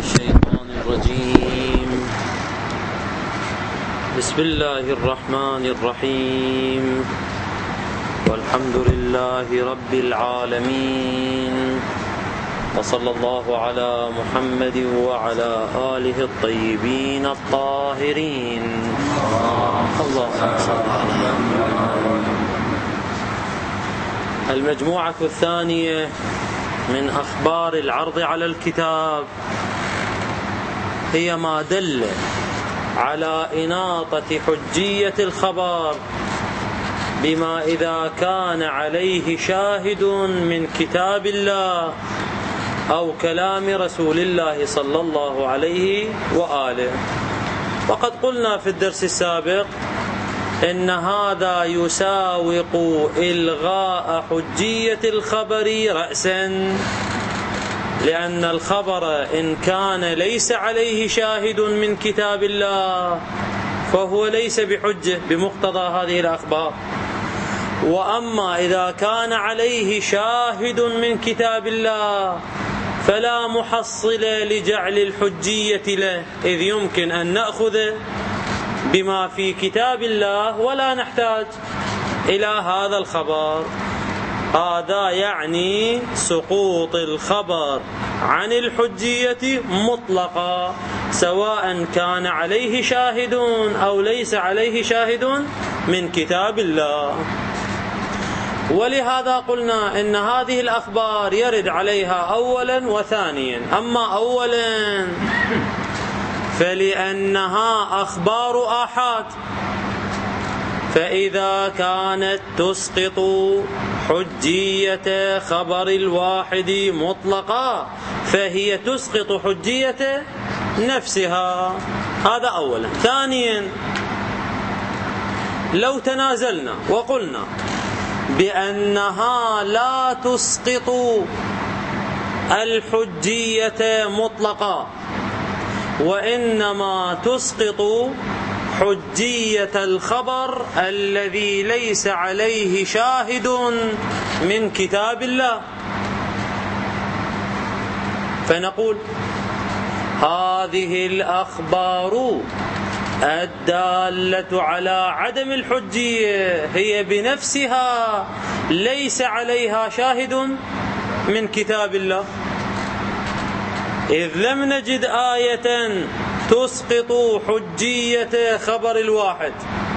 الشيطان الرجيم. بسم الله الرحمن الرحيم. والحمد لله رب العالمين، وصلى الله على محمد وعلى آله الطيبين الطاهرين. اللهم صل على محمد. المجموعة الثانية من أخبار العرض على الكتاب هي ما دل على إناطة حجية الخبر بما إذا كان عليه شاهد من كتاب الله أو كلام رسول الله صلى الله عليه وآله. وقد قلنا في الدرس السابق إن هذا يساوق إلغاء حجية الخبر رأسا، لأن الخبر إن كان ليس عليه شاهد من كتاب الله فهو ليس بحجة بمقتضى هذه الأخبار. وأما إذا كان عليه شاهد من كتاب الله فلا محصل لجعل الحجية له، إذ يمكن أن نأخذ بما في كتاب الله ولا نحتاج إلى هذا الخبر. هذا يعني سقوط الخبر عن الحجية مطلقا، سواء كان عليه شاهد أو ليس عليه شاهد من كتاب الله. ولهذا قلنا إن هذه الأخبار يرد عليها أولا وثانيا. أما أولا فلأنها أخبار آحاد، فإذا كانت تسقط حجية خبر الواحد مطلقا فهي تسقط حجية نفسها. هذا أولا. ثانيا، لو تنازلنا وقلنا بأنها لا تسقط الحجية مطلقا وإنما تسقط حجية الخبر الذي ليس عليه شاهد من كتاب الله، فنقول هذه الأخبار الدالة على عدم الحجية هي بنفسها ليس عليها شاهد من كتاب الله، إذ لم نجد آية تسقط حجية خبر الواحد.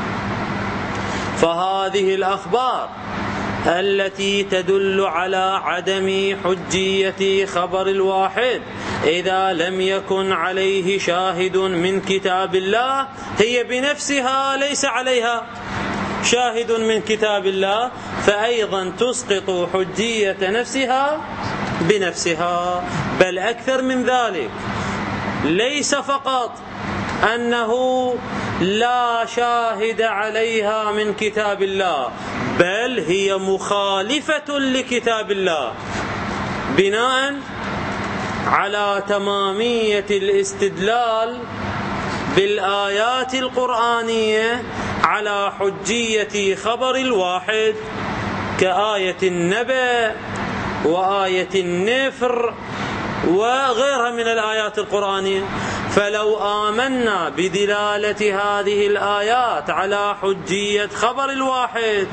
فهذه الأخبار التي تدل على عدم حجية خبر الواحد إذا لم يكن عليه شاهد من كتاب الله هي بنفسها ليس عليها شاهد من كتاب الله، فأيضا تسقط حجية نفسها بنفسها. بل أكثر من ذلك، ليس فقط أنه لا شاهد عليها من كتاب الله، بل هي مخالفة لكتاب الله بناء على تمامية الاستدلال بالآيات القرآنية على حجية خبر الواحد، كآية النبأ وآية النفر وغيرها من الآيات القرآنية. فلو آمنا بدلالة هذه الآيات على حجية خبر الواحد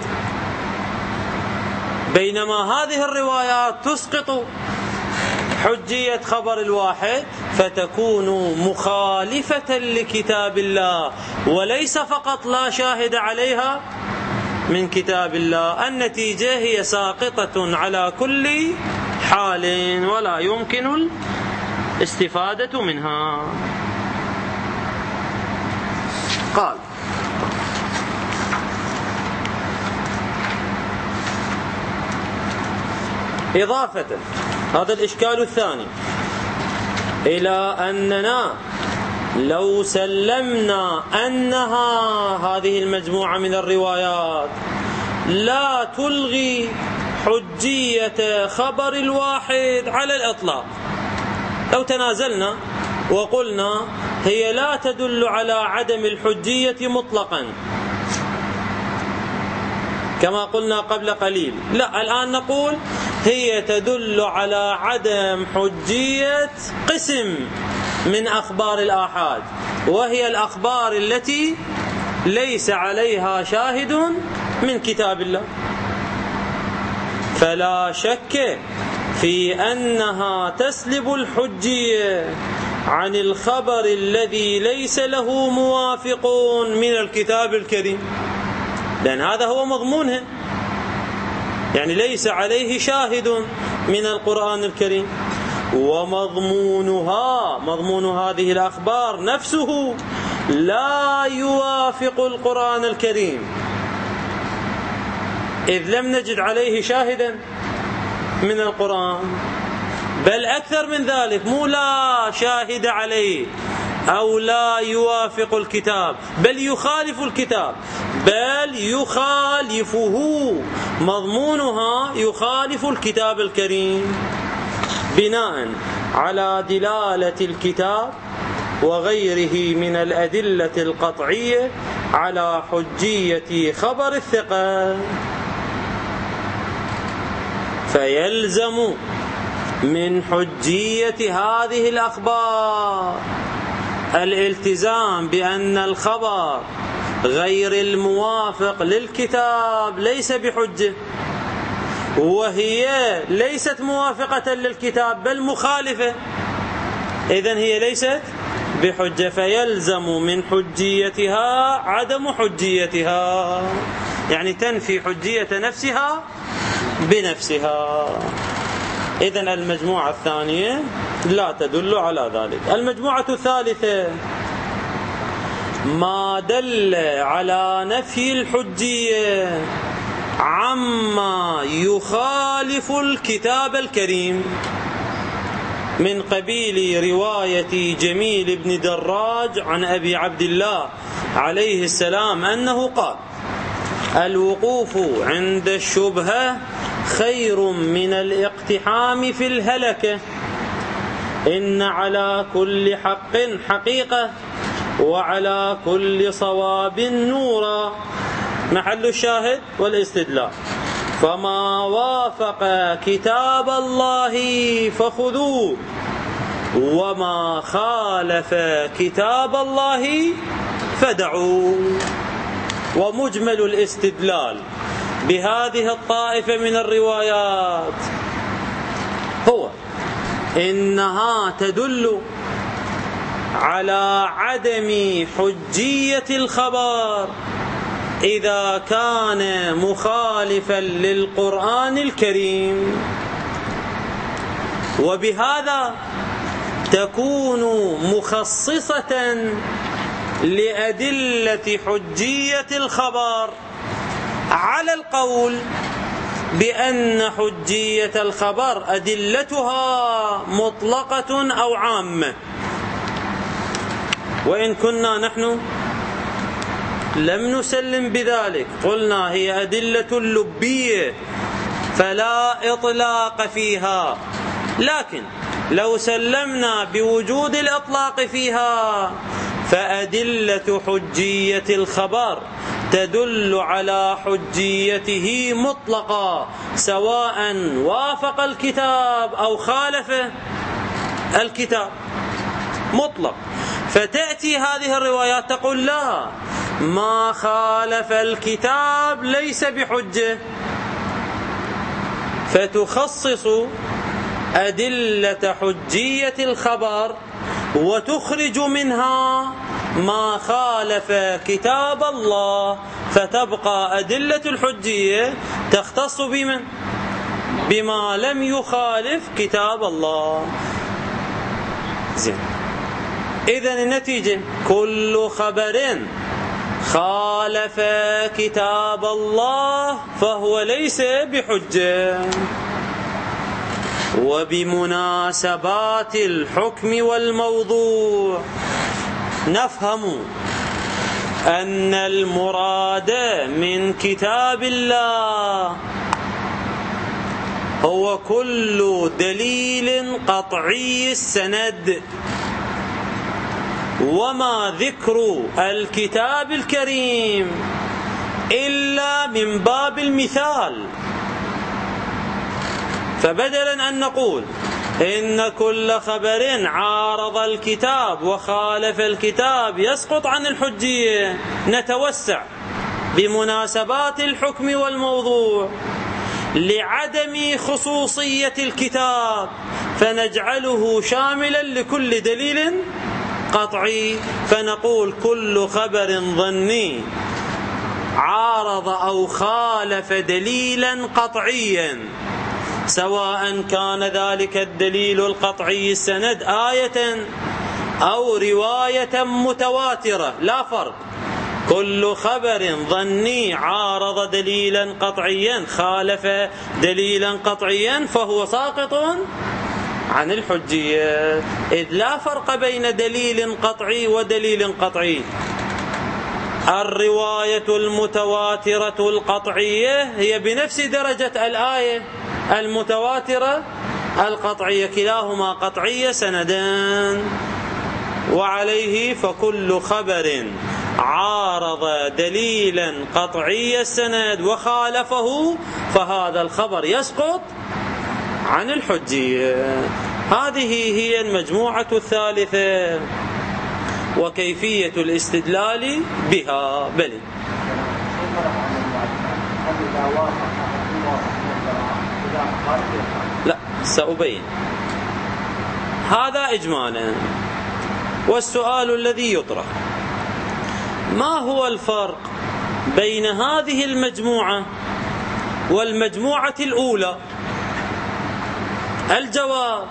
بينما هذه الروايات تسقط حجية خبر الواحد فتكون مخالفة لكتاب الله، وليس فقط لا شاهد عليها من كتاب الله. النتيجة هي ساقطة على كل حال ولا يمكن الاستفادة منها. قال: إضافة، هذا الإشكال الثاني، إلى أننا لو سلمنا أنها هذه المجموعة من الروايات لا تلغي حجية خبر الواحد على الإطلاق، لو تنازلنا وقلنا هي لا تدل على عدم الحجية مطلقا كما قلنا قبل قليل، لا، الآن نقول هي تدل على عدم حجية قسم من أخبار الآحاد، وهي الأخبار التي ليس عليها شاهد من كتاب الله. فلا شك في أنها تسلب الحجية عن الخبر الذي ليس له موافق من الكتاب الكريم، لأن هذا هو مضمونها، يعني ليس عليه شاهد من القرآن الكريم. ومضمونها، مضمون هذه الأخبار نفسه لا يوافق القرآن الكريم، إذ لم نجد عليه شاهدا من القرآن، بل أكثر من ذلك، مو لا شاهد عليه أو لا يوافق الكتاب، بل يخالف الكتاب، بل يخالفه، مضمونها يخالف الكتاب الكريم بناء على دلالة الكتاب وغيره من الأدلة القطعية على حجية خبر الثقة. فيلزم من حجية هذه الأخبار الالتزام بأن الخبر غير الموافق للكتاب ليس بحجة، وهي ليست موافقة للكتاب بل مخالفة، إذن هي ليست بحجة، فيلزم من حجيتها عدم حجيتها، يعني تنفي حجية نفسها بنفسها. إذن المجموعة الثانية لا تدل على ذلك. المجموعة الثالثة ما دل على نفي الحجية عما يخالف الكتاب الكريم، من قبيل رواية جميل بن دراج عن أبي عبد الله عليه السلام أنه قال: الوقوف عند الشبهة خير من الاقتحام في الهلكة، إن على كل حق حقيقة وعلى كل صواب نورا. محل الشاهد والاستدلال: فما وافق كتاب الله فخذوه، وما خالف كتاب الله فدعوه. ومجمل الاستدلال بهذه الطائفة من الروايات هو إنها تدل على عدم حجية الخبر إذا كان مخالفا للقرآن الكريم، وبهذا تكون مخصصة لأدلة حجية الخبر على القول بأن حجية الخبر أدلتها مطلقة أو عامة. وإن كنا نحن لم نسلم بذلك، قلنا هي أدلة لبية فلا إطلاق فيها، لكن لو سلمنا بوجود الإطلاق فيها فأدلة حجية الخبر تدل على حجيته مطلقة، سواء وافق الكتاب أو خالف الكتاب، مطلق. فتأتي هذه الروايات تقول: لا، ما خالف الكتاب ليس بحجة، فتخصص أدلة حجية الخبر وتخرج منها ما خالف كتاب الله، فتبقى أدلة الحجية تختص بمن؟ بما لم يخالف كتاب الله. زين. إذن النتيجة: كل خبر خالف كتاب الله فهو ليس بحجة. وبمناسبات الحكم والموضوع نفهم أن المراد من كتاب الله هو كل دليل قطعي السند، وما ذكر الكتاب الكريم إلا من باب المثال، فبدلا أن نقول إن كل خبر عارض الكتاب وخالف الكتاب يسقط عن الحجية، نتوسع بمناسبات الحكم والموضوع لعدم خصوصية الكتاب فنجعله شاملا لكل دليل قطعي، فنقول كل خبر ظني عارض أو خالف دليلا قطعيا، سواء كان ذلك الدليل القطعي السند آية أو رواية متواترة، لا فرق. كل خبر ظني عارض دليلا قطعيا خالف دليلا قطعيا فهو ساقط عن الحجية، إذ لا فرق بين دليل قطعي ودليل قطعي. الرواية المتواترة القطعية هي بنفس درجة الآية المتواترة القطعية، كلاهما قطعية سندان. وعليه فكل خبر عارض دليلا قطعي السند وخالفه فهذا الخبر يسقط عن الحجية. هذه هي المجموعة الثالثة وكيفية الاستدلال بها. بل لا، سأبين هذا إجمالا. والسؤال الذي يطرح: ما هو الفرق بين هذه المجموعة والمجموعة الأولى؟ الجواب: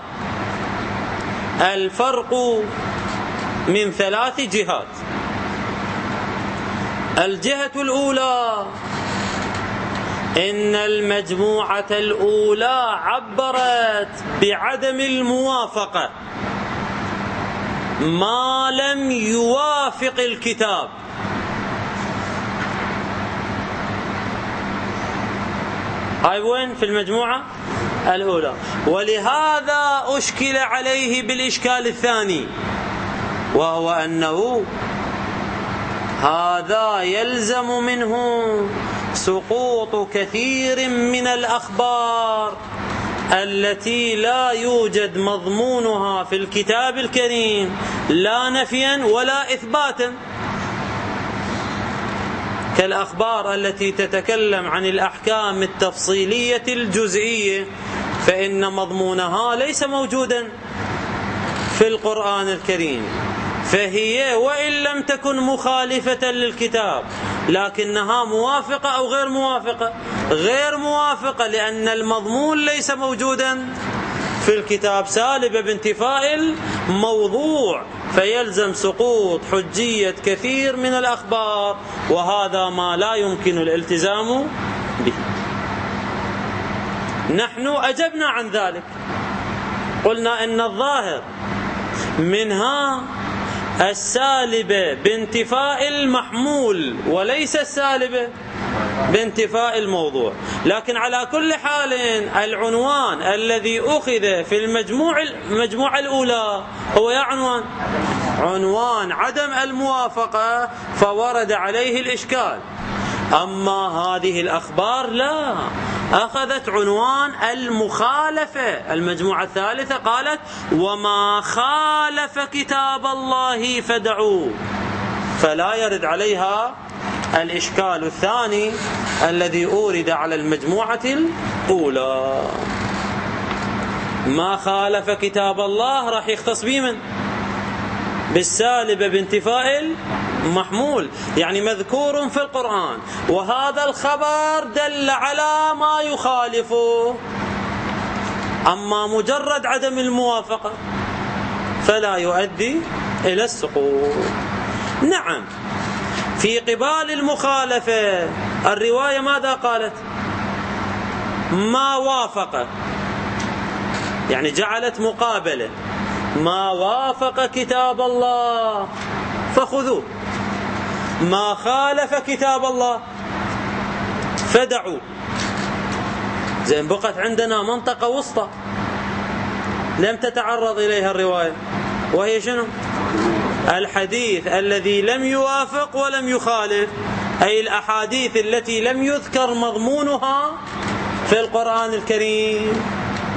الفرق من 3 جهات. الجهة الأولى: إن المجموعة الأولى عبرت بعدم الموافقة ما لم يوافق الكتاب. هاي وين؟ في المجموعة الأولى. ولهذا أشكل عليه بالإشكال الثاني، وهو أنه هذا يلزم منه سقوط كثير من الأخبار التي لا يوجد مضمونها في الكتاب الكريم لا نفيا ولا إثباتا، كالأخبار التي تتكلم عن الأحكام التفصيلية الجزئية، فإن مضمونها ليس موجودا في القرآن الكريم، فهي وإن لم تكن مخالفة للكتاب لكنها موافقة أو غير موافقة. غير موافقة لأن المضمون ليس موجودا في الكتاب، سالبة بانتفاء الموضوع، فيلزم سقوط حجية كثير من الأخبار، وهذا ما لا يمكن الالتزام به. نحن أجبنا عن ذلك، قلنا إن الظاهر منها السالبة بانتفاء المحمول وليس السالبة بانتفاء الموضوع. لكن على كل حال العنوان الذي أخذ في المجموعة الأولى هو يا عنوان عدم الموافقة، فورد عليه الإشكال. أما هذه الأخبار لا، أخذت عنوان المخالفة. المجموعة الثالثة قالت: وما خالف كتاب الله فدعوه، فلا يرد عليها الإشكال الثاني الذي أورد على المجموعة الأولى. ما خالف كتاب الله راح يختص بمن؟ بالسالبة بانتفاء المحمول، يعني مذكور في القرآن وهذا الخبر دل على ما يخالفه. أما مجرد عدم الموافقة فلا يؤدي إلى السقوط. نعم، في قبال المخالفة الرواية ماذا قالت؟ ما وافق، يعني جعلت مقابلة: ما وافق كتاب الله فخذوه، ما خالف كتاب الله فدعوا. زين، بقت عندنا منطقة وسطى لم تتعرض إليها الرواية، وهي شنو؟ الحديث الذي لم يوافق ولم يخالف، أي الأحاديث التي لم يذكر مضمونها في القرآن الكريم.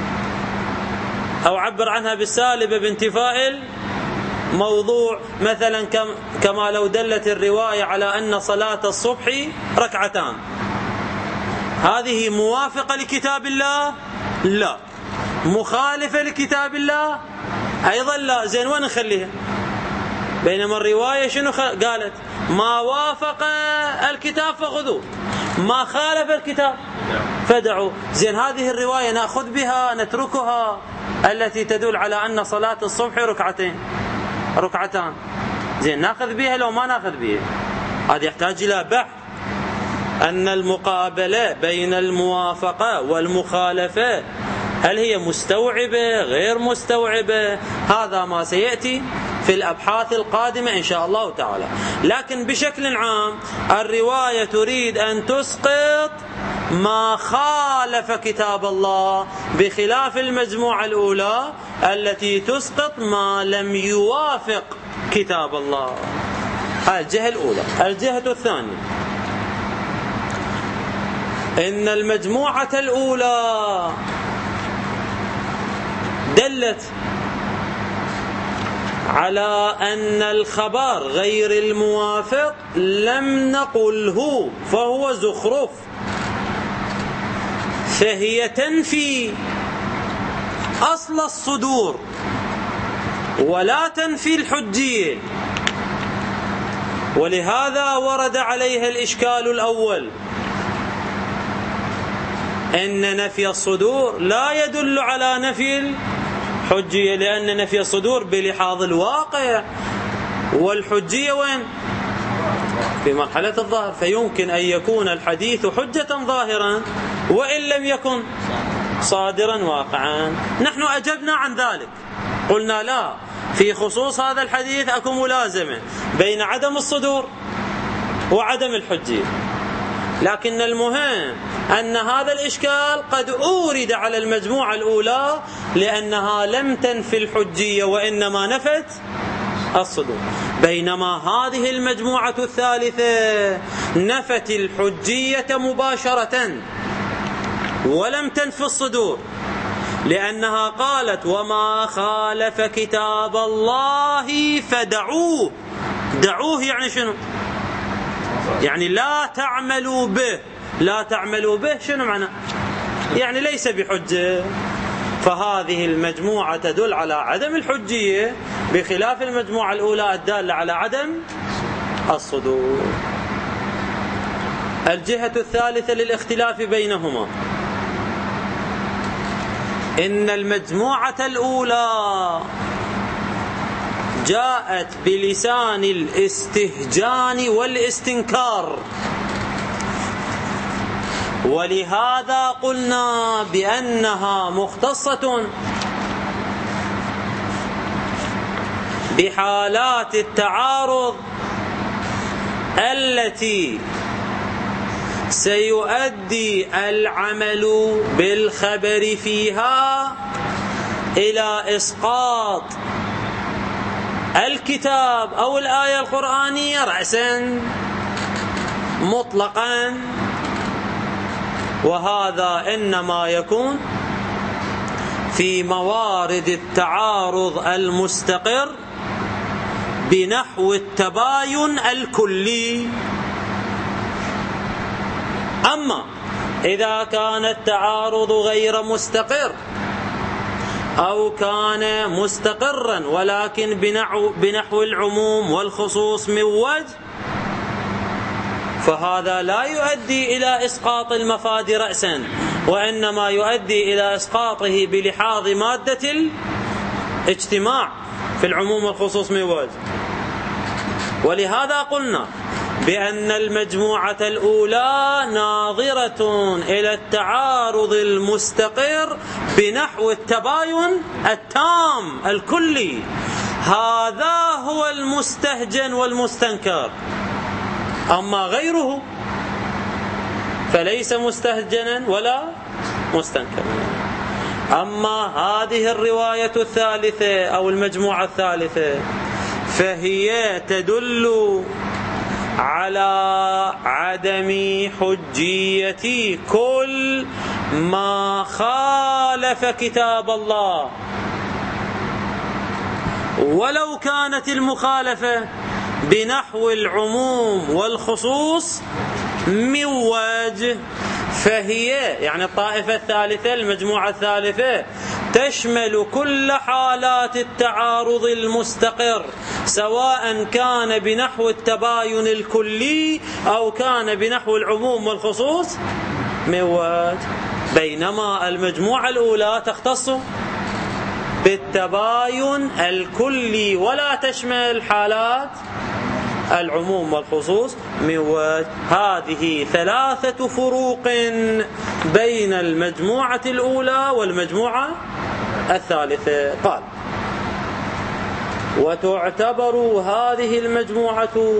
أو عبر عنها بالسالبة بانتفاء الموضوع، مثلا كما لو دلت الرواية على أن صلاة الصبح ركعتان، هذه موافقة لكتاب الله؟ لا. مخالفة لكتاب الله؟ أيضا لا. زين وين نخليها؟ بينما الرواية شنو قالت؟ ما وافق الكتاب فخذوه، ما خالف الكتاب فدعوا. زين هذه الرواية نأخذ بها نتركها التي تدل على أن صلاة الصبح ركعتان؟ زين نأخذ بها لو ما نأخذ بها؟ هذا يحتاج إلى بحث، أن المقابلة بين الموافقة والمخالفة هل هي مستوعبة غير مستوعبة؟ هذا ما سيأتي في الأبحاث القادمة إن شاء الله تعالى. لكن بشكل عام الرواية تريد أن تسقط ما خالف كتاب الله، بخلاف المجموعة الأولى التي تسقط ما لم يوافق كتاب الله. هذه الجهة الأولى. الجهة الثانية، إن المجموعة الأولى دلت على أن الخبر غير الموافق لم نقله فهو زخرف، فهي تنفي أصل الصدور ولا تنفي الحجية، ولهذا ورد عليها الإشكال الأول، إن نفي الصدور لا يدل على نفي الحجية، لأن نفي الصدور بلحاظ الواقع، والحجية وين؟ في مرحلة الظاهر، فيمكن أن يكون الحديث حجة ظاهرا وإن لم يكن صادرا واقعا. نحن أجبنا عن ذلك، قلنا لا، في خصوص هذا الحديث أكو ملازمة بين عدم الصدور وعدم الحجية، لكن المهم أن هذا الإشكال قد أورد على المجموعة الأولى لأنها لم تنفي الحجية وإنما نفت الصدور، بينما هذه المجموعة الثالثة نفت الحجية مباشرة ولم تنفي الصدور، لأنها قالت وما خالف كتاب الله فدعوه. دعوه يعني شنو؟ يعني لا تعملوا به. لا تعملوا به شنو معنى؟ يعني ليس بحجة. فهذه المجموعة تدل على عدم الحجية بخلاف المجموعة الأولى الدالة على عدم الصدور. الجهة الثالثة للاختلاف بينهما، إن المجموعة الأولى جاءت بلسان الاستهجان والاستنكار، ولهذا قلنا بأنها مختصة بحالات التعارض التي سيؤدي العمل بالخبر فيها إلى إسقاط الكتاب أو الآية القرآنية رأسا مطلقا، وهذا إنما يكون في موارد التعارض المستقر بنحو التباين الكلي. أما إذا كان التعارض غير مستقر أو كان مستقرا ولكن بنحو العموم والخصوص من وجه، فهذا لا يؤدي إلى إسقاط المفاد رأسا، وإنما يؤدي إلى إسقاطه بلحاظ مادة الاجتماع في العموم والخصوص من وجه. ولهذا قلنا بأن المجموعة الأولى ناظرة إلى التعارض المستقر بنحو التباين التام الكلي، هذا هو المستهجن والمستنكر. أما غيره فليس مستهجنا ولا مستنكرا. أما هذه الرواية الثالثة أو المجموعة الثالثة فهي تدل على عدم حجية كل ما خالف كتاب الله ولو كانت المخالفة بنحو العموم والخصوص من وجه، فهي يعني الطائفة الثالثة المجموعة الثالثة تشمل كل حالات التعارض المستقر، سواء كان بنحو التباين الكلي أو كان بنحو العموم والخصوص من وجه، بينما المجموعة الأولى تختص بالتباين الكلي ولا تشمل حالات العموم والخصوص من وجه. هذه ثلاثة فروق بين المجموعة الأولى والمجموعة الثالثة. قال: وتعتبر هذه المجموعة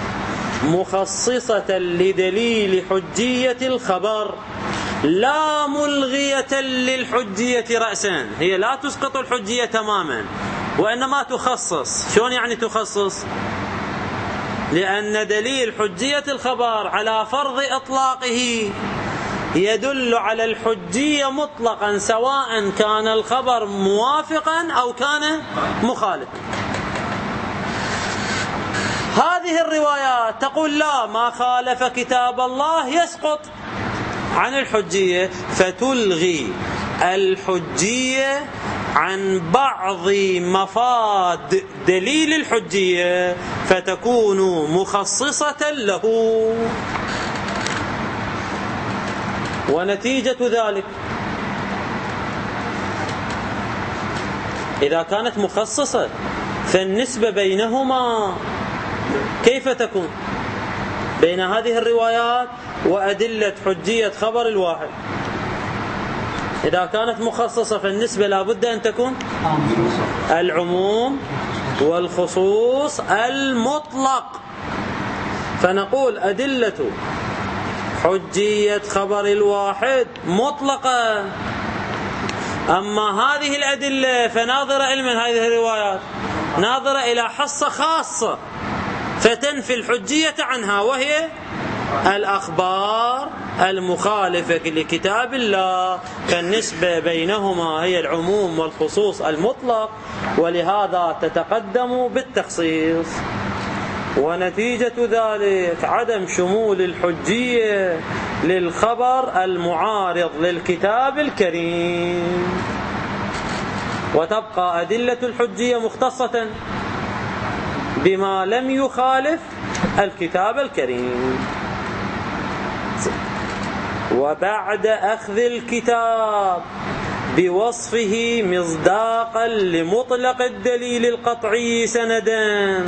مخصصة لدليل حجية الخبر لا ملغية للحجية رأسا. هي لا تسقط الحجية تماما وإنما تخصص. شلون يعني تخصص؟ لأن دليل حجية الخبر على فرض إطلاقه يدل على الحجية مطلقا، سواء كان الخبر موافقا أو كان مخالفا. هذه الروايات تقول لا، ما خالف كتاب الله يسقط عن الحجية، فتلغي الحجية عن بعض مفاد دليل الحجية فتكون مخصصة له. ونتيجة ذلك إذا كانت مخصصة فالنسبة بينهما كيف تكون؟ بين هذه الروايات وأدلة حجية خبر الواحد. إذا كانت مخصصة فالنسبة لابد أن تكون العموم والخصوص المطلق. فنقول أدلة حجية خبر الواحد مطلقة، أما هذه الأدلة فناظرة علما هذه الروايات ناظرة إلى حصة خاصة فتنفي الحجية عنها، وهي الأخبار المخالفة لكتاب الله، فالنسبة بينهما هي العموم والخصوص المطلق، ولهذا تتقدم بالتخصيص. ونتيجة ذلك عدم شمول الحجية للخبر المعارض للكتاب الكريم، وتبقى أدلة الحجية مختصة بما لم يخالف الكتاب الكريم. وبعد أخذ الكتاب بوصفه مصداقا لمطلق الدليل القطعي سندا،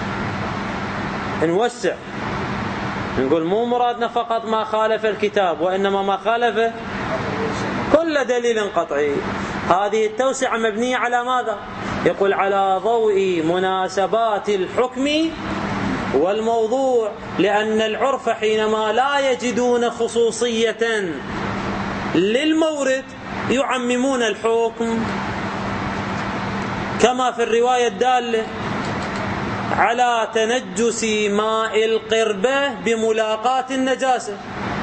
نوسع نقول مو مرادنا فقط ما خالف الكتاب، وإنما ما خالف كل دليل قطعي. هذه التوسعة مبنية على ماذا؟ يقول على ضوء مناسبات الحكم والموضوع، لأن العرف حينما لا يجدون خصوصية للمورد يعممون الحكم، كما في الرواية الدالة على تنجس ماء القربة بملاقاة النجاسة،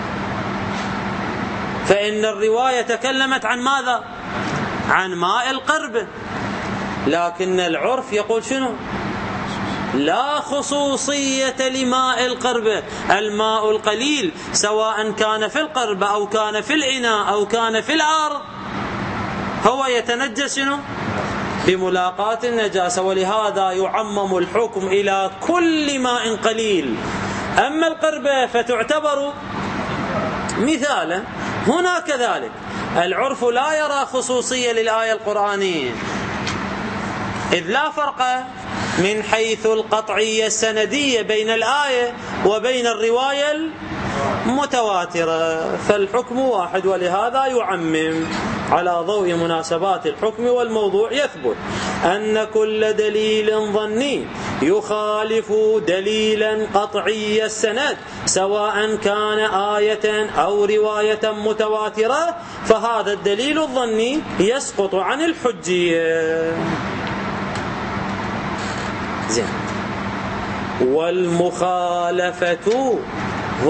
فإن الرواية تكلمت عن ماذا؟ عن ماء القربة، لكن العرف يقول شنو؟ لا خصوصية لماء القربة. الماء القليل سواء كان في القربة أو كان في الإناء أو كان في الأرض هو يتنجس بملاقاة النجاسة، ولهذا يعمم الحكم إلى كل ماء قليل. أما القربة فتعتبر مثالا. هنا كذلك العرف لا يرى خصوصية للآية القرآنية، إذ لا فرق من حيث القطعية السندية بين الآية وبين الرواية المتواترة، فالحكم واحد، ولهذا يعمم. على ضوء مناسبات الحكم والموضوع يثبت أن كل دليل ظني يخالف دليلا قطعي السند سواء كان آية أو رواية متواترة، فهذا الدليل الظني يسقط عن الحجية. زين. والمخالفة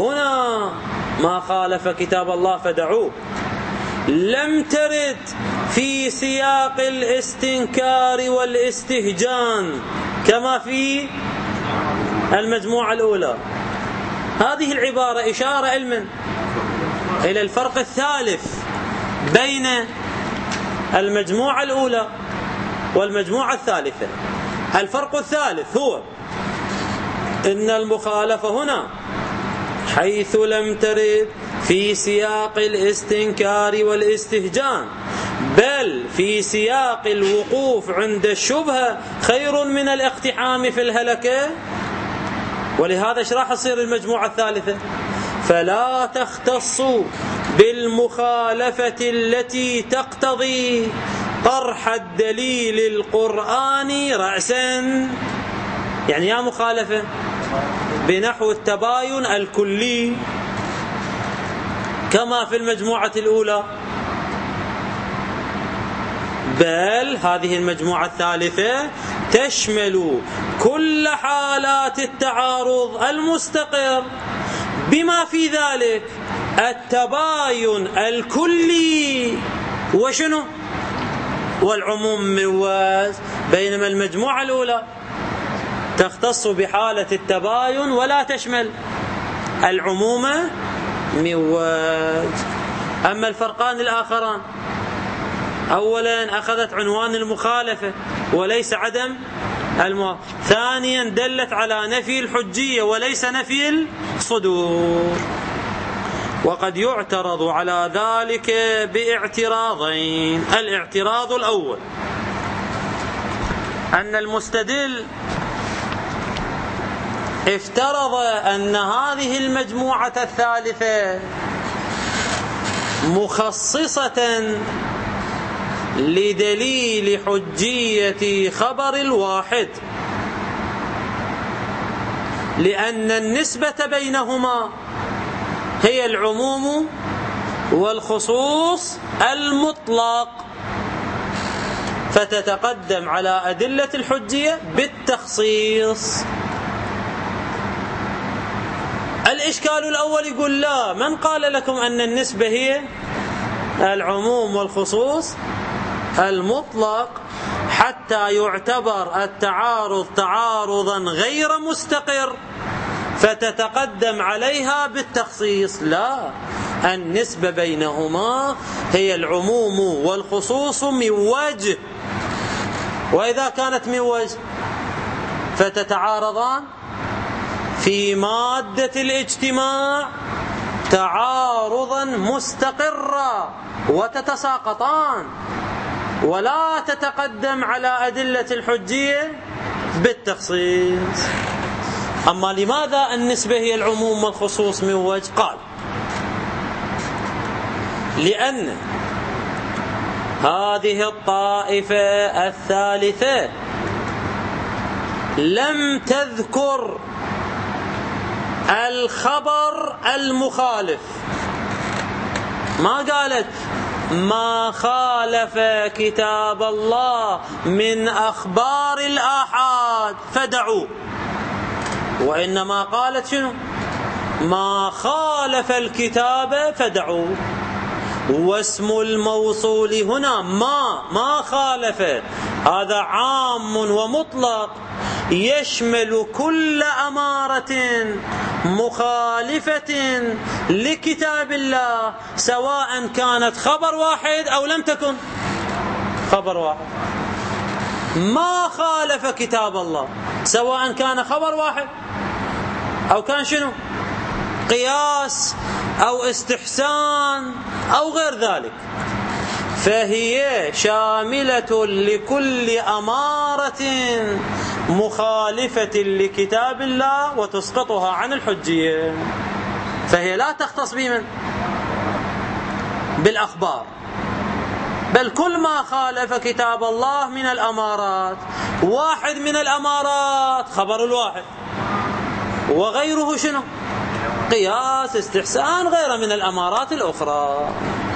هنا ما خالف كتاب الله فدعوه لم ترد في سياق الاستنكار والاستهجان كما في المجموعة الأولى. هذه العبارة إشارة علما إلى الفرق الثالث بين المجموعة الأولى والمجموعة الثالثة. الفرق الثالث هو إن المخالفة هنا حيث لم ترد في سياق الاستنكار والاستهجان بل في سياق الوقوف عند الشبهة خير من الاقتحام في الهلكة، ولهذا ايش راح تصير المجموعة الثالثة؟ فلا تختص بالمخالفة التي تقتضي طرح الدليل القرآني رأسا، يعني يا مخالفة بنحو التباين الكلي كما في المجموعة الأولى، بل هذه المجموعة الثالثة تشمل كل حالات التعارض المستقر بما في ذلك التباين الكلي وشنو والعموم مواز، بينما المجموعة الأولى تختص بحالة التباين ولا تشمل العموم مواز. أما الفرقان الآخران أولا أخذت عنوان المخالفة وليس عدم الموافقة، ثانيا دلت على نفي الحجية وليس نفي الصدور. وقد يعترض على ذلك باعتراضين. الاعتراض الأول أن المستدل افترض أن هذه المجموعة الثالثة مخصصة لدليل حجية خبر الواحد، لأن النسبة بينهما هي العموم والخصوص المطلق، فتتقدم على أدلة الحجية بالتخصيص. الإشكال الأول يقول لا، من قال لكم أن النسبة هي العموم والخصوص المطلق حتى يعتبر التعارض تعارضا غير مستقر فتتقدم عليها بالتخصيص؟ لا، النسبة بينهما هي العموم والخصوص من وجه، وإذا كانت من وجه فتتعارضان في مادة الاجتماع تعارضا مستقرا وتتساقطان، ولا تتقدم على أدلة الحجية بالتخصيص. أما لماذا النسبة هي العموم والخصوص من وجه؟ قال لأن هذه الطائفة الثالثة لم تذكر الخبر المخالف، ما قالت ما خالف كتاب الله من أخبار الآحاد فدعوا، وإنما قالت شنو؟ ما خالف الكتاب فدعوا. واسم الموصول هنا ما خالف، هذا عام ومطلق يشمل كل أمارة مخالفة لكتاب الله، سواء كانت خبر واحد أو لم تكن خبر واحد. ما خالف كتاب الله سواء كان خبر واحد أو كان شنو قياس أو استحسان أو غير ذلك، فهي شاملة لكل أمارة مخالفة لكتاب الله وتسقطها عن الحجية، فهي لا تختص بمن؟ بالأخبار، بل كل ما خالف كتاب الله من الأمارات. واحد من الأمارات خبر الواحد، وغيره شنو؟ قياس استحسان غير من الأمارات الأخرى.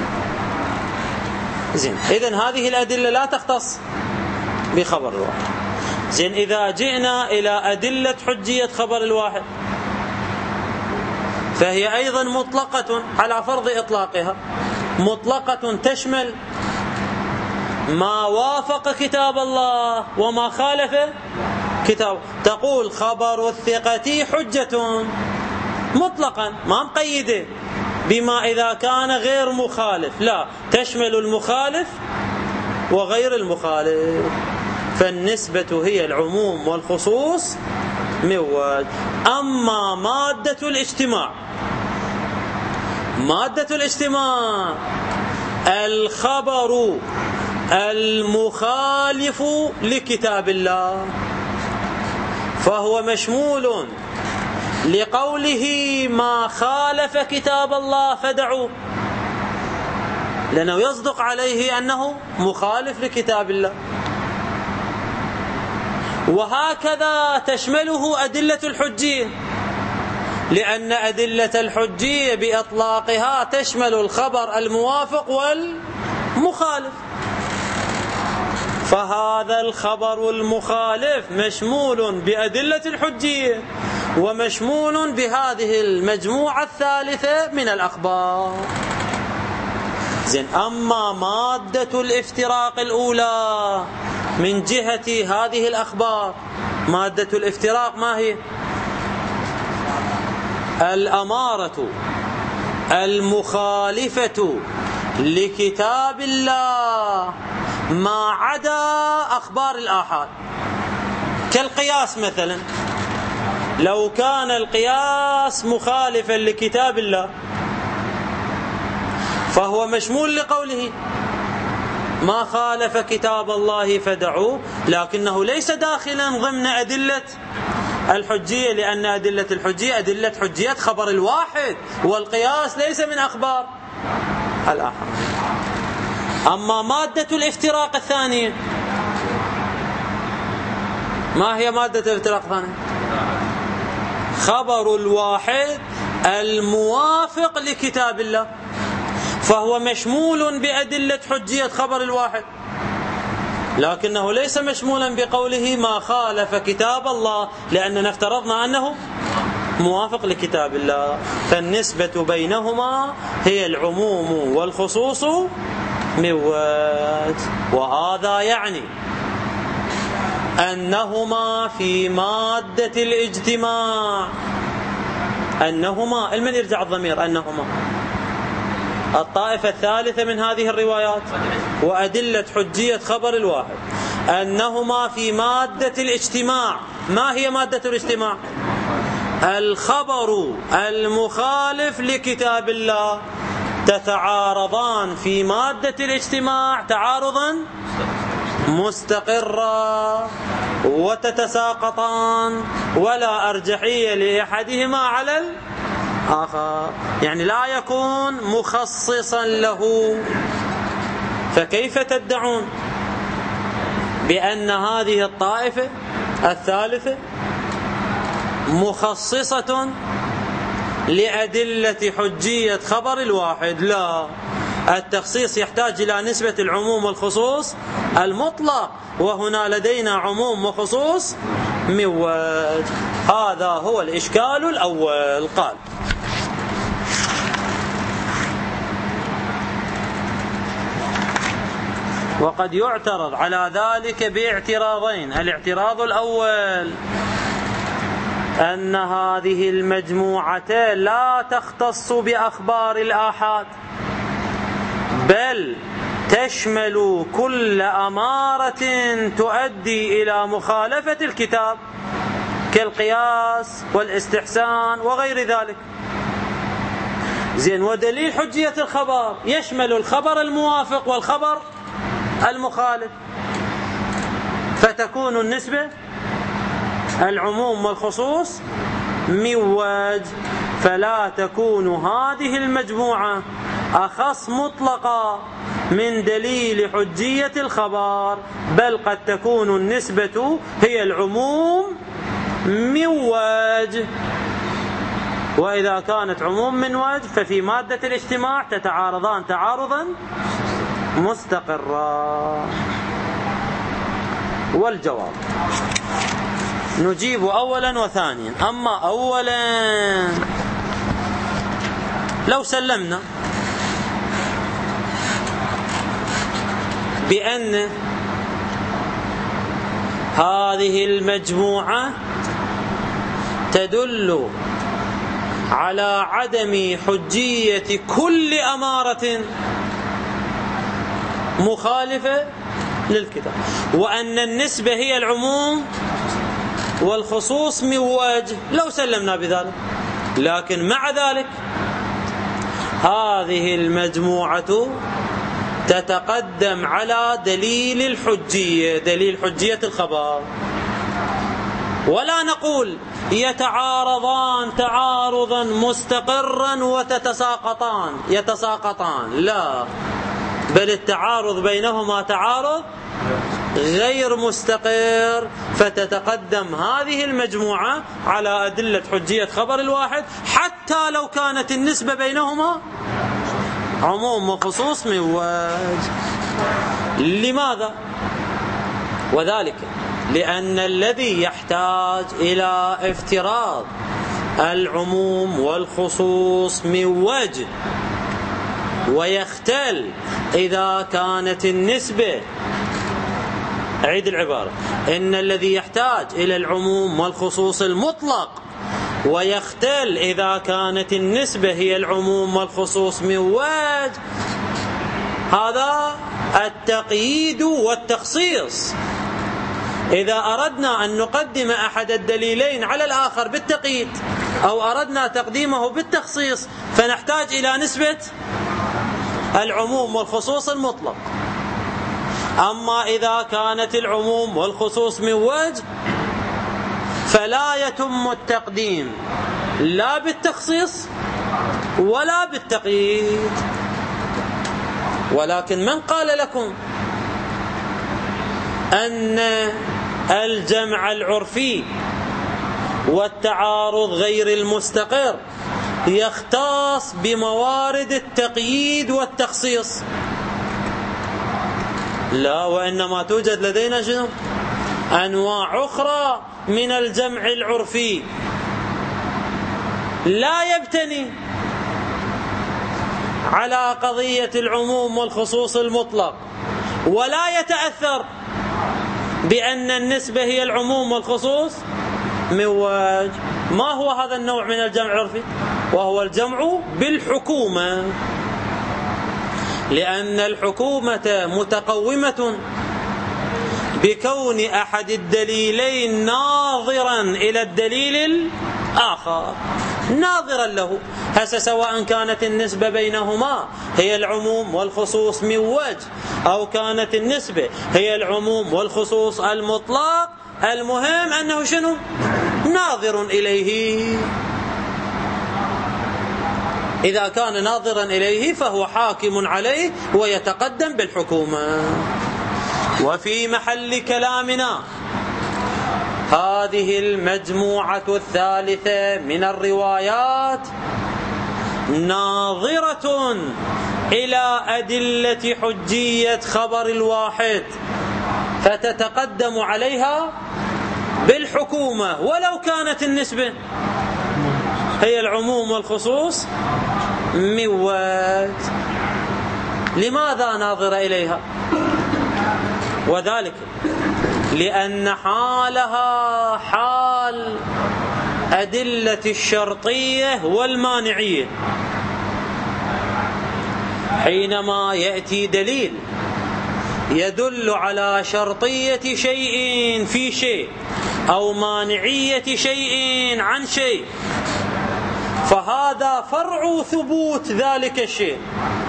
زين، إذن هذه الأدلة لا تختص بخبر الواحد. زين، إذا جئنا إلى أدلة حجية خبر الواحد فهي أيضا مطلقة على فرض إطلاقها، مطلقة تشمل ما وافق كتاب الله وما خالف كتاب. تقول خبر الثقة حجة مطلقا، ما مقيده بما إذا كان غير مخالف، لا، تشمل المخالف وغير المخالف. فالنسبة هي العموم والخصوص من وجه. أما مادة الاجتماع الخبر المخالف لكتاب الله، فهو مشمول لقوله ما خالف كتاب الله فدعوه، لأنه يصدق عليه أنه مخالف لكتاب الله. وهكذا تشمله أدلة الحجية، لأن أدلة الحجية بإطلاقها تشمل الخبر الموافق والمخالف. فهذا الخبر المخالف مشمول بأدلة الحجية ومشمول بهذه المجموعة الثالثة من الأخبار. زين، أما مادة الافتراق الأولى من جهة هذه الأخبار، مادة الافتراق ما هي؟ الأمارة المخالفة لكتاب الله ما عدا أخبار الآحاد. كالقياس مثلا، لو كان القياس مخالفا لكتاب الله فهو مشمول لقوله ما خالف كتاب الله فدعوه، لكنه ليس داخلا ضمن أدلة الحجية، لأن أدلة الحجية أدلة حجية خبر الواحد، والقياس ليس من أخبار الآحاد. أما مادة الافتراق الثانية، ما هي مادة الافتراق الثانية؟ خبر الواحد الموافق لكتاب الله، فهو مشمول بأدلة حجية خبر الواحد، لكنه ليس مشمولا بقوله ما خالف كتاب الله، لأننا افترضنا أنه موافق لكتاب الله. فالنسبة بينهما هي العموم والخصوص من وجه. وهذا يعني أنهما في مادة الاجتماع، أنهما، المن يرجع الضمير أنهما؟ الطائفة الثالثة من هذه الروايات وأدلة حجية خبر الواحد، أنهما في مادة الاجتماع. ما هي مادة الاجتماع؟ الخبر المخالف لكتاب الله، تتعارضان في مادة الاجتماع تعارضا مستقرا وتتساقطان، ولا أرجحية لأحدهما على الآخر، يعني لا يكون مخصصا له. فكيف تدعون بأن هذه الطائفة الثالثة مخصصة لأدلة حجية خبر الواحد؟ لا، التخصيص يحتاج إلى نسبة العموم والخصوص المطلق، وهنا لدينا عموم وخصوص من وجه. هذا هو الإشكال الأول. قال وقد يعترض على ذلك باعتراضين. الاعتراض الأول أن هذه المجموعة لا تختص بأخبار الآحاد، بل تشمل كل أمارة تؤدي إلى مخالفة الكتاب كالقياس والاستحسان وغير ذلك. زين، ودليل حجية الخبر يشمل الخبر الموافق والخبر المخالف، فتكون النسبة العموم والخصوص من وجه. فلا تكون هذه المجموعة أخص مطلقا من دليل حجية الخبر، بل قد تكون النسبة هي العموم من وجه. وإذا كانت عموم من وجه ففي مادة الاجتماع تتعارضان تعارضا مستقرا. والجواب نجيب أولا وثانيا. أما أولا، لو سلمنا بأن هذه المجموعة تدل على عدم حجية كل أمارة مخالفة للكتاب، وأن النسبة هي العموم والخصوص من وجه، لو سلمنا بذلك. لكن مع ذلك هذه المجموعة تتقدم على دليل الحجية، دليل حجية الخبر، ولا نقول يتعارضان تعارضا مستقرا يتساقطان، لا، بل التعارض بينهما تعارض غير مستقر، فتتقدم هذه المجموعة على أدلة حجية خبر الواحد حتى لو كانت النسبة بينهما عموم وخصوص من وجه. لماذا؟ وذلك لأن الذي يحتاج إلى افتراض العموم والخصوص من وجه ويختل إذا كانت النسبة، أعيد العبارة، إن الذي يحتاج إلى العموم والخصوص المطلق ويختل إذا كانت النسبة هي العموم والخصوص من وجه، هذا التقييد والتخصيص. إذا أردنا أن نقدم أحد الدليلين على الآخر بالتقييد أو أردنا تقديمه بالتخصيص فنحتاج إلى نسبة العموم والخصوص المطلق. أما إذا كانت العموم والخصوص من وجه فلا يتم التقديم لا بالتخصيص ولا بالتقييد. ولكن من قال لكم أن الجمع العرفي والتعارض غير المستقر يختص بموارد التقييد والتخصيص؟ لا، وإنما توجد لدينا شنو؟ أنواع أخرى من الجمع العرفي لا يبتني على قضية العموم والخصوص المطلق ولا يتأثر بأن النسبة هي العموم والخصوص من وجه. ما هو هذا النوع من الجمع العرفي؟ وهو الجمع بالحكومة، لأن الحكومة متقومة بكون أحد الدليلين ناظرا إلى الدليل الآخر، ناظرا له. هسه سواء كانت النسبة بينهما هي العموم والخصوص من وجه أو كانت النسبة هي العموم والخصوص المطلق، المهم أنه شنو؟ ناظر إليه. إذا كان ناظرا إليه فهو حاكم عليه ويتقدم بالحكومة. وفي محل كلامنا هذه المجموعة الثالثة من الروايات ناظرة إلى أدلة حجية خبر الواحد فتتقدم عليها بالحكومة ولو كانت النسبة هي العموم والخصوص من وجه. لماذا ناظر إليها؟ وذلك لأن حالها حال أدلة الشرطية والمانعية. حينما يأتي دليل يدل على شرطية شيء في شيء أو مانعية شيء عن شيء، فهذا فرع ثبوت ذلك الشيء.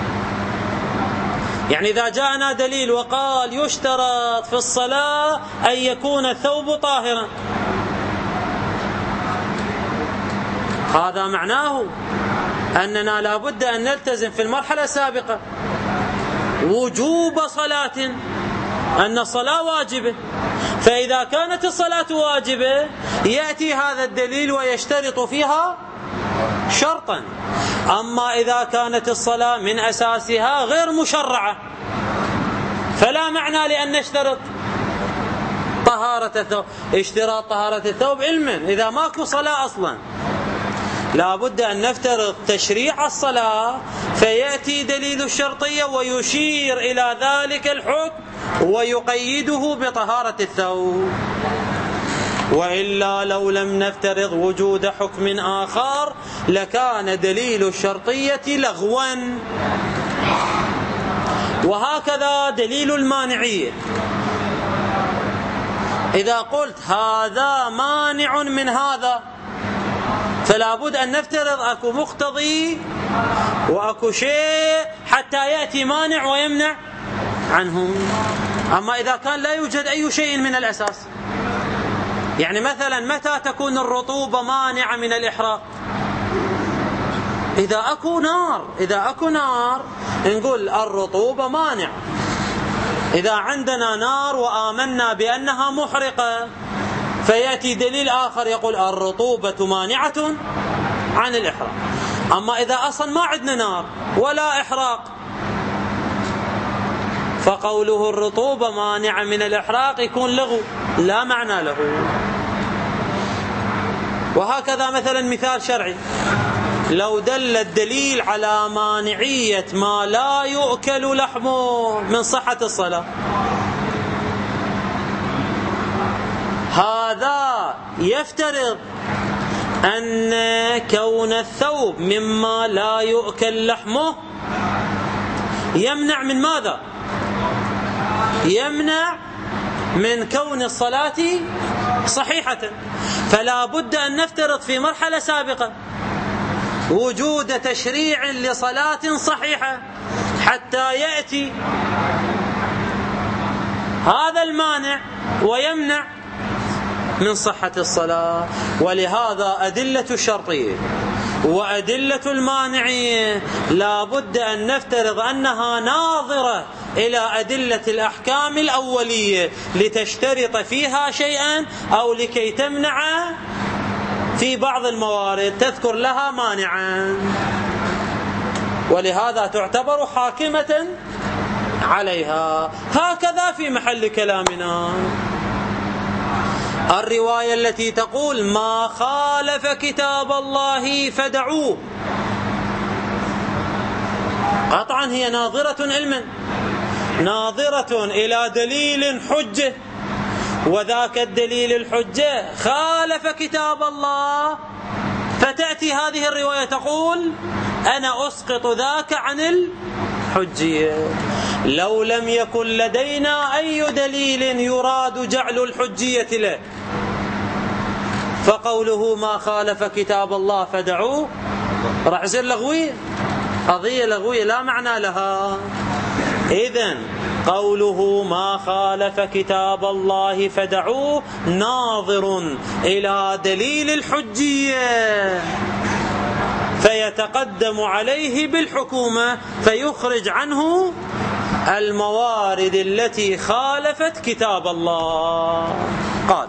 يعني إذا جاءنا دليل وقال يشترط في الصلاة أن يكون الثوب طاهرا، هذا معناه أننا لا بد أن نلتزم في المرحلة السابقة وجوب صلاة، أن الصلاة واجبة. فإذا كانت الصلاة واجبة يأتي هذا الدليل ويشترط فيها شرطا. أما إذا كانت الصلاة من أساسها غير مشرعة فلا معنى لأن نشترط طهارة الثوب. اشتراط طهارة الثوب علما إذا ماكو صلاة أصلا، لا بد أن نفترض تشريع الصلاة، فيأتي دليل الشرطية ويشير إلى ذلك الحكم ويقيده بطهارة الثوب. وإلا لو لم نفترض وجود حكم آخر لكان دليل الشرطية لغوا. وهكذا دليل المانعية، إذا قلت هذا مانع من هذا فلا بد أن نفترض أكو مقتضي وأكو شيء حتى يأتي مانع ويمنع عنه. أما إذا كان لا يوجد أي شيء من الأساس، يعني مثلا متى تكون الرطوبة مانعة من الإحراق؟ إذا أكو نار نقول الرطوبة مانع. إذا عندنا نار وآمنا بأنها محرقة فيأتي دليل آخر يقول الرطوبة مانعة عن الإحراق. أما إذا أصلا ما عندنا نار ولا إحراق فقوله الرطوبة مانعة من الإحراق يكون لغو، لا معنى له. وهكذا مثلا مثال شرعي، لو دل الدليل على مانعية ما لا يؤكل لحمه من صحة الصلاة، هذا يفترض أن كون الثوب مما لا يؤكل لحمه يمنع من ماذا؟ يمنع من كون الصلاة صحيحة. فلا بد أن نفترض في مرحلة سابقة وجود تشريع لصلاة صحيحة حتى يأتي هذا المانع ويمنع من صحة الصلاة. ولهذا أدلة الشرطية وأدلة المانعية لا بد أن نفترض أنها ناظرة إلى أدلة الأحكام الأولية لتشترط فيها شيئا أو لكي تمنع في بعض الموارد تذكر لها مانعا، ولهذا تعتبر حاكمة عليها. هكذا في محل كلامنا الرواية التي تقول ما خالف كتاب الله فدعوه، قطعا هي ناظرة علما، ناظرة إلى دليل حجة، وذاك الدليل الحجة خالف كتاب الله، فتأتي هذه الرواية تقول أنا أسقط ذاك عن الحجية. لو لم يكن لدينا أي دليل يراد جعل الحجية له فقوله ما خالف كتاب الله فدعوه راح يصير لغوية، قضية لغوية لا معنى لها. إذن قوله ما خالف كتاب الله فدعوه ناظر إلى دليل الحجية فيتقدم عليه بالحكومة فيخرج عنه الموارد التي خالفت كتاب الله. قال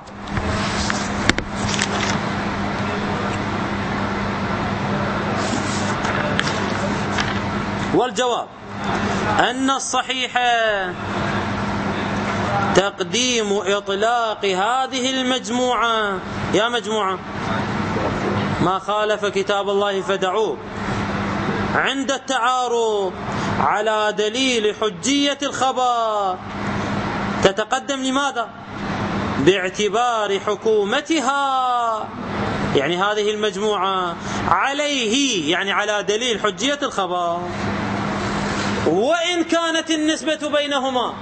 والجواب أن الصحيح تقديم إطلاق هذه المجموعة، يا مجموعة ما خالف كتاب الله فدعوه، عند التعارض على دليل حجية الخبر تتقدم لماذا؟ باعتبار حكومتها، يعني هذه المجموعة عليه، يعني على دليل حجية الخبر، وإن كانت النسبة بينهما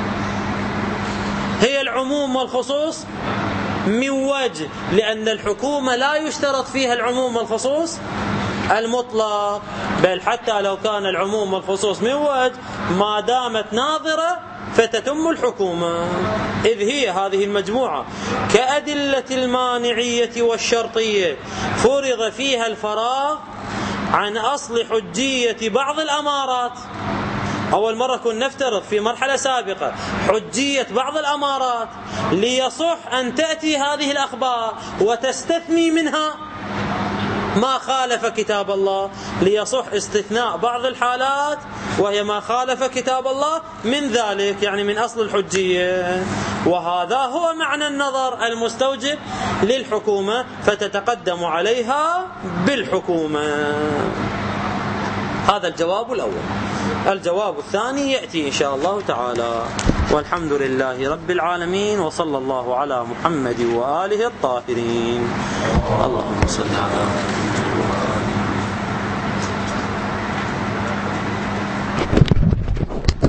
هي العموم والخصوص من وجه، لأن الحكومة لا يشترط فيها العموم والخصوص المطلق، بل حتى لو كان العموم والخصوص من وجه ما دامت ناظرة فتتم الحكومة، إذ هي هذه المجموعة كأدلة المانعية والشرطية فرض فيها الفراغ عن أصل حجية بعض الأمارات. أول مرة كنا نفترض في مرحلة سابقة حجية بعض الأمارات ليصح أن تأتي هذه الأخبار وتستثني منها ما خالف كتاب الله، ليصح استثناء بعض الحالات وهي ما خالف كتاب الله من ذلك، يعني من أصل الحجية. وهذا هو معنى النظر المستوجب للحكومة فتتقدم عليها بالحكومة. هذا الجواب الأول. الجواب الثاني يأتي إن شاء الله تعالى. والحمد لله رب العالمين، وصلى الله على محمد وآله الطاهرين. اللهم صل على محمد.